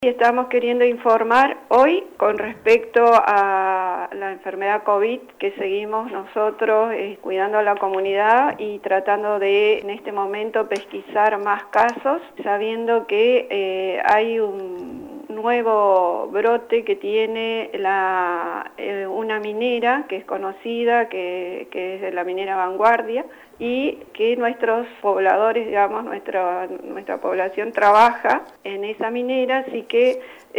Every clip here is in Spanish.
Y estamos queriendo informar hoy con respecto a la enfermedad COVID, que seguimos nosotros cuidando a la comunidad y tratando de, en este momento, pesquisar más casos, sabiendo que hay un nuevo brote que tiene una minera que es conocida, que es de la minera Vanguardia, y que nuestros pobladores, digamos, nuestra población trabaja en esa minera, así que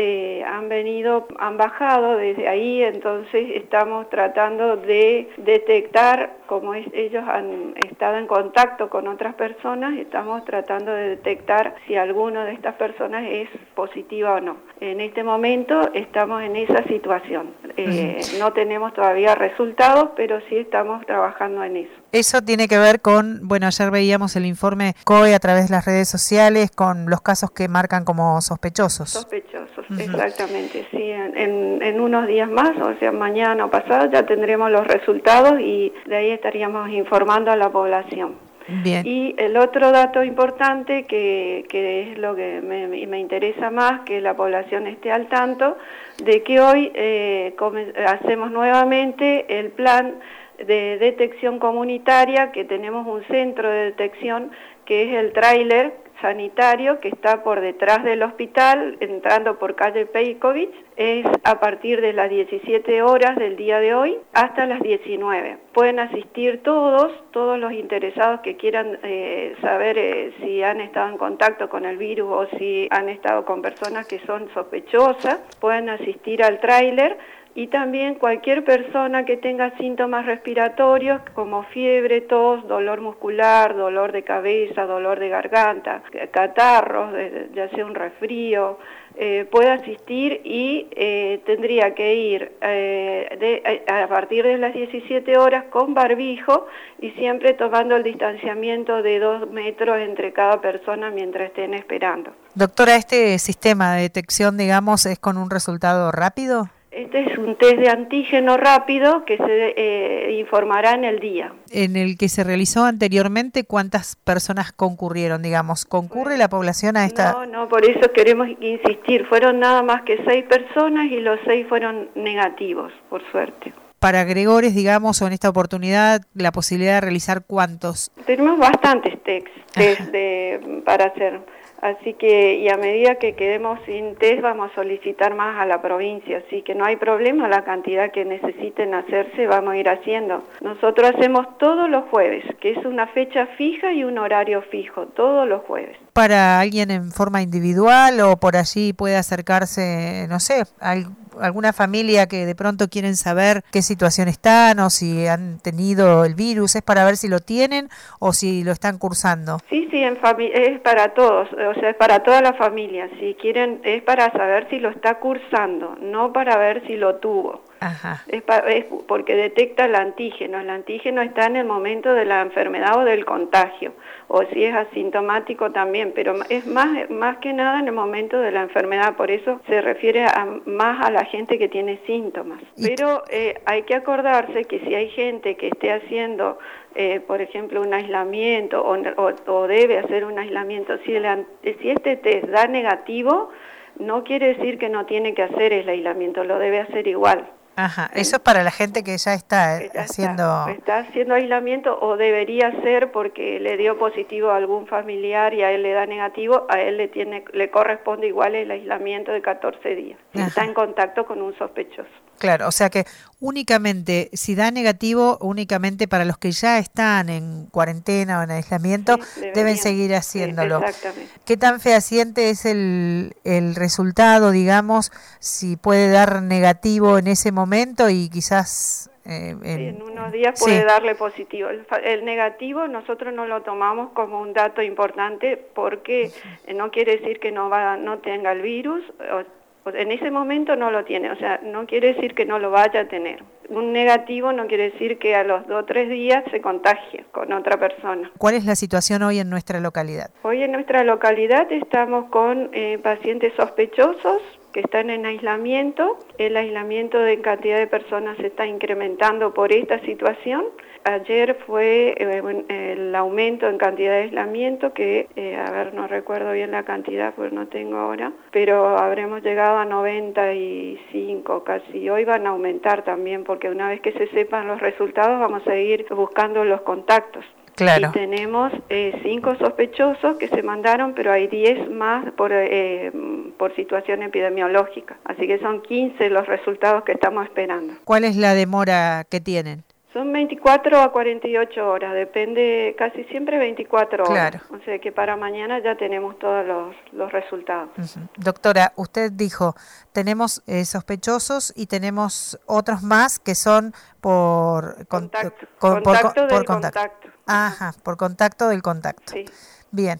han bajado desde ahí, entonces estamos tratando de detectar, como ellos han estado en contacto con otras personas, estamos tratando de detectar si alguno de estas personas es positiva o no. En este momento estamos en esa situación. No tenemos todavía resultados, pero sí estamos trabajando en eso. Eso tiene que ver con, bueno, ayer veíamos el informe COE a través de las redes sociales con los casos que marcan como sospechosos. Sospechosos, exactamente, sí. En unos días más, o sea, mañana o pasado, ya tendremos los resultados y de ahí estaríamos informando a la población. Bien. Y el otro dato importante que es lo que me interesa más, que la población esté al tanto, de que hoy hacemos nuevamente el plan de detección comunitaria, que tenemos un centro de detección que es el tráiler sanitario que está por detrás del hospital, entrando por calle Peikovic, es a partir de las 17 horas del día de hoy hasta las 19. Pueden asistir todos los interesados que quieran saber si han estado en contacto con el virus o si han estado con personas que son sospechosas, pueden asistir al tráiler. Y también cualquier persona que tenga síntomas respiratorios como fiebre, tos, dolor muscular, dolor de cabeza, dolor de garganta, catarros, ya sea un resfrío, puede asistir y tendría que ir a partir de las 17 horas con barbijo y siempre tomando el distanciamiento de 2 metros entre cada persona mientras estén esperando. Doctora, ¿este sistema de detección, digamos, es con un resultado rápido? Este es un test de antígeno rápido que se informará en el día. En el que se realizó anteriormente, ¿cuántas personas concurrieron, digamos? ¿Concurre la población a esta...? No, por eso queremos insistir. Fueron nada más que 6 personas y los 6 fueron negativos, por suerte. Para Gregores, digamos, o en esta oportunidad, la posibilidad de realizar ¿cuántos? Tenemos bastantes test para hacer. Así que, y a medida que quedemos sin test, vamos a solicitar más a la provincia, así que no hay problema, la cantidad que necesiten hacerse vamos a ir haciendo. Nosotros hacemos todos los jueves, que es una fecha fija y un horario fijo, todos los jueves. ¿Para alguien en forma individual o por allí puede acercarse, no sé, alguna familia que de pronto quieren saber qué situación están o si han tenido el virus? ¿Es para ver si lo tienen o si lo están cursando? Sí, es para todos, o sea, es para toda la familia. Si quieren, es para saber si lo está cursando, no para ver si lo tuvo. Ajá. Es porque detecta el antígeno. El antígeno está en el momento de la enfermedad o del contagio, o si es asintomático también, pero es más que nada en el momento de la enfermedad, por eso se refiere más a la gente que tiene síntomas. Pero hay que acordarse que si hay gente que esté haciendo, por ejemplo, un aislamiento o debe hacer un aislamiento, si este test da negativo, no quiere decir que no tiene que hacer el aislamiento, lo debe hacer igual. Ajá, eso es para la gente que ya está haciendo... Está haciendo aislamiento o debería ser porque le dio positivo a algún familiar y a él le da negativo, a él le corresponde igual el aislamiento de 14 días, si está en contacto con un sospechoso. Claro, o sea que únicamente, si da negativo, únicamente para los que ya están en cuarentena o en aislamiento, sí, deben seguir haciéndolo. Sí, exactamente. ¿Qué tan fehaciente es el resultado, digamos, si puede dar negativo en ese momento y quizás... en unos días puede darle positivo. El negativo nosotros no lo tomamos como un dato importante porque no quiere decir que no tenga el virus. En ese momento no lo tiene, o sea, no quiere decir que no lo vaya a tener. Un negativo no quiere decir que a los 2 o 3 días se contagie con otra persona. ¿Cuál es la situación hoy en nuestra localidad? Hoy en nuestra localidad estamos con pacientes sospechosos, que están en aislamiento. El aislamiento de cantidad de personas se está incrementando por esta situación. Ayer fue el aumento en cantidad de aislamiento que, no recuerdo bien la cantidad porque no tengo ahora, pero habremos llegado a 95 casi. Hoy van a aumentar también porque una vez que se sepan los resultados vamos a ir buscando los contactos. Claro. Y tenemos 5 sospechosos que se mandaron, pero hay 10 más por situación epidemiológica. Así que son 15 los resultados que estamos esperando. ¿Cuál es la demora que tienen? Son 24 a 48 horas, depende, casi siempre 24 horas. Claro. O sea que para mañana ya tenemos todos los resultados. Uh-huh. Doctora, usted dijo, tenemos sospechosos y tenemos otros más que son por contacto. Por contacto. Ajá, por contacto del contacto. Sí. Bien,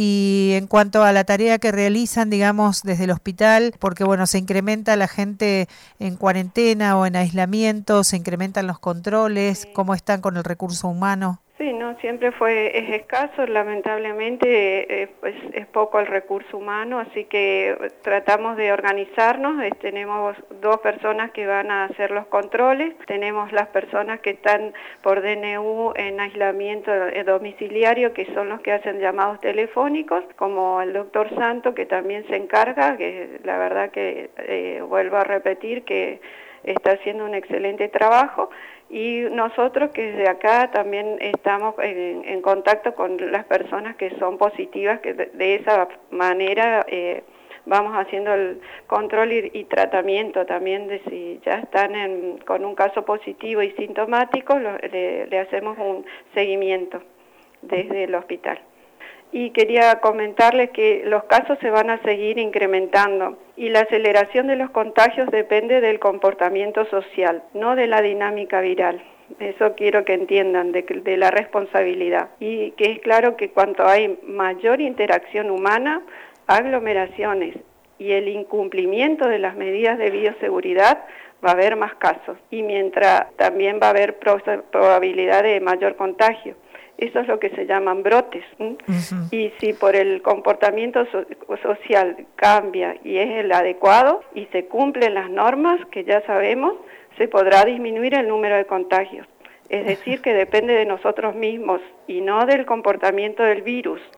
y en cuanto a la tarea que realizan, digamos, desde el hospital, porque bueno, se incrementa la gente en cuarentena o en aislamiento, se incrementan los controles, sí. ¿Cómo están con el recurso humano? Sí, no, siempre es escaso, lamentablemente es poco el recurso humano, así que tratamos de organizarnos. Tenemos 2 personas que van a hacer los controles, tenemos las personas que están por DNU en aislamiento domiciliario, que son los que hacen llamados telefónicos, como el doctor Santo, que también se encarga, que la verdad que vuelvo a repetir que está haciendo un excelente trabajo. Y nosotros que desde acá también estamos en contacto con las personas que son positivas, que de esa manera vamos haciendo el control y tratamiento también de si ya están con un caso positivo y sintomático, le hacemos un seguimiento desde el hospital. Y quería comentarles que los casos se van a seguir incrementando y la aceleración de los contagios depende del comportamiento social, no de la dinámica viral. Eso quiero que entiendan, de la responsabilidad. Y que es claro que cuanto hay mayor interacción humana, aglomeraciones y el incumplimiento de las medidas de bioseguridad, va a haber más casos. Y mientras también va a haber probabilidad de mayor contagio. Eso es lo que se llaman brotes. Uh-huh. Y si por el comportamiento social cambia y es el adecuado y se cumplen las normas que ya sabemos, se podrá disminuir el número de contagios. Es decir, que depende de nosotros mismos y no del comportamiento del virus.